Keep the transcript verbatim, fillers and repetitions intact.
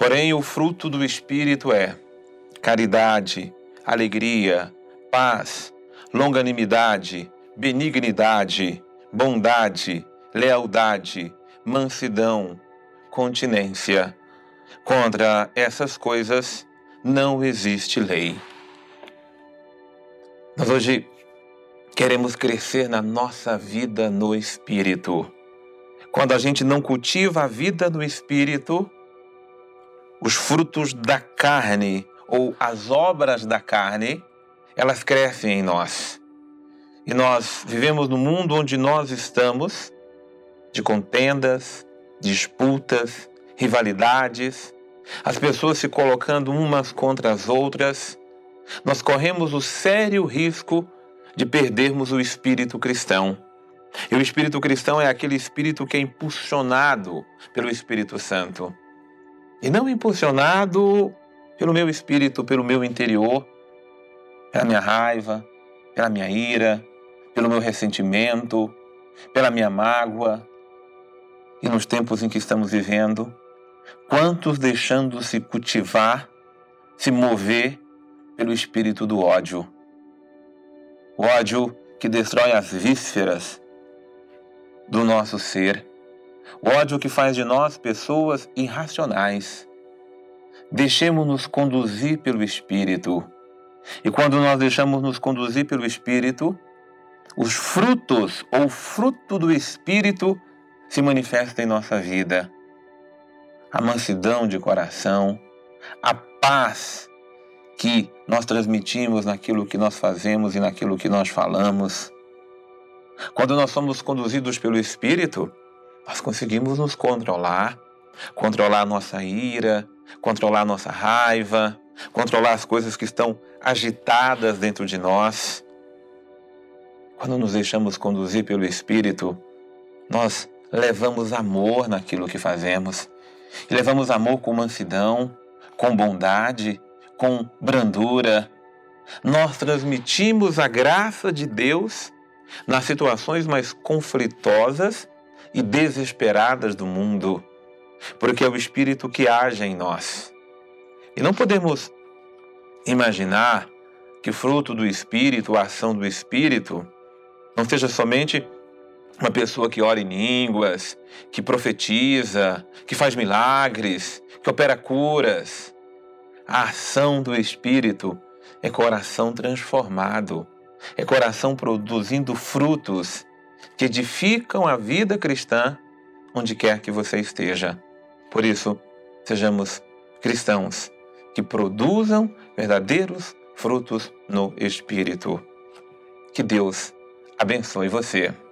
Porém, o fruto do Espírito é caridade, alegria, paz, longanimidade, benignidade, bondade, lealdade, mansidão, continência. Contra essas coisas não existe lei. Nós hoje queremos crescer na nossa vida no Espírito. Quando a gente não cultiva a vida no Espírito, os frutos da carne ou as obras da carne, elas crescem em nós. E nós vivemos no mundo onde nós estamos, de contendas, disputas, rivalidades, as pessoas se colocando umas contra as outras. Nós corremos o sério risco de perdermos o espírito cristão. E o espírito cristão é aquele espírito que é impulsionado pelo Espírito Santo. E não impulsionado pelo meu espírito, pelo meu interior, pela minha raiva, pela minha ira, pelo meu ressentimento, pela minha mágoa. E nos tempos em que estamos vivendo, quantos deixando-se cultivar, se mover pelo espírito do ódio. O ódio que destrói as vísceras do nosso ser. O ódio que faz de nós pessoas irracionais. Deixemos-nos conduzir pelo Espírito. E quando nós deixamos-nos conduzir pelo Espírito, os frutos ou fruto do Espírito se manifestam em nossa vida. A mansidão de coração, a paz que nós transmitimos naquilo que nós fazemos e naquilo que nós falamos. Quando nós somos conduzidos pelo Espírito, nós conseguimos nos controlar, controlar a nossa ira, controlar a nossa raiva, controlar as coisas que estão agitadas dentro de nós. Quando nos deixamos conduzir pelo Espírito, nós levamos amor naquilo que fazemos. E levamos amor com mansidão, com bondade, com brandura. Nós transmitimos a graça de Deus nas situações mais conflitosas e desesperadas do mundo, porque é o Espírito que age em nós. E não podemos imaginar que o fruto do Espírito, a ação do Espírito, não seja somente uma pessoa que ora em línguas, que profetiza, que faz milagres, que opera curas. A ação do Espírito é coração transformado, é coração produzindo frutos que edificam a vida cristã onde quer que você esteja. Por isso, sejamos cristãos que produzam verdadeiros frutos no Espírito. Que Deus abençoe você.